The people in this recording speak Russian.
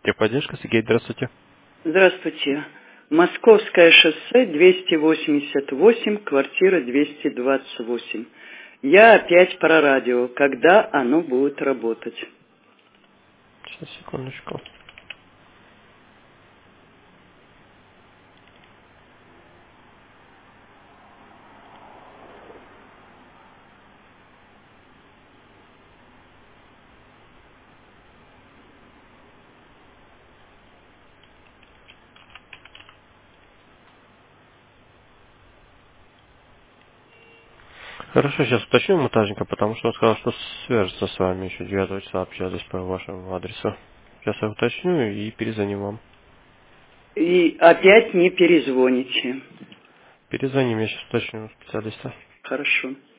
Техподдержка, Сергей, здравствуйте. Здравствуйте. Московское шоссе, 288, квартира 228. Я опять про радио. Когда оно будет работать? Сейчас, секундочку. Хорошо, сейчас уточню монтажника, потому что он сказал, что свяжется с вами еще 9 числа, общались по вашему адресу. Сейчас я уточню и перезвоним вам. И опять не перезвоните. Перезвоним, я сейчас уточню у специалиста. Хорошо.